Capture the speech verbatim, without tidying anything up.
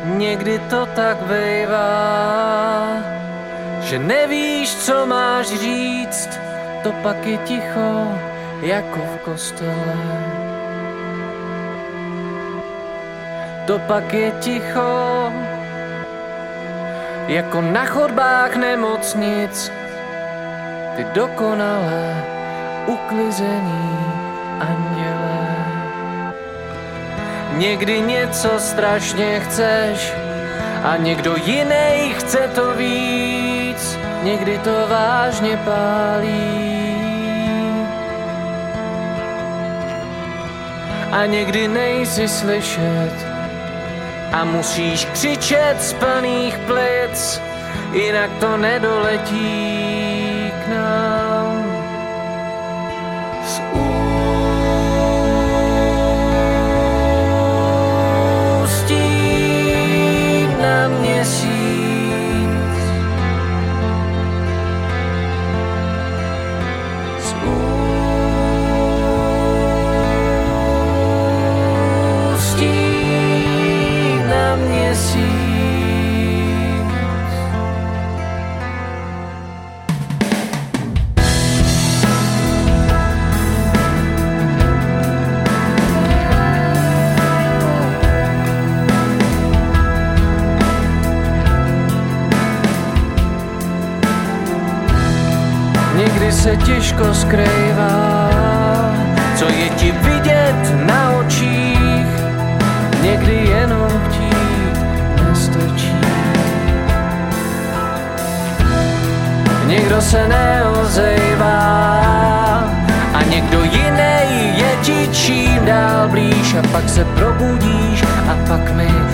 Někdy to tak bývá, že nevíš, co máš říct, to pak je ticho, jako v kostele. To pak je ticho, jako na chodbách nemocnic, ty dokonale uklizení anděle. Někdy něco strašně chceš a někdo jiný chce to víc, někdy to vážně pálí a někdy nejsi slyšet a musíš křičet z plných plic, jinak to nedoletí k nám. Z ústí na měsíc z ústí na měsíc. Někdy se těžko skrývá, co je ti vidět na očích, někdy jenom chtít nestačí. Někdo se neozejvá a někdo jiný je ti čím dál blíž a pak se probudíš a pak mi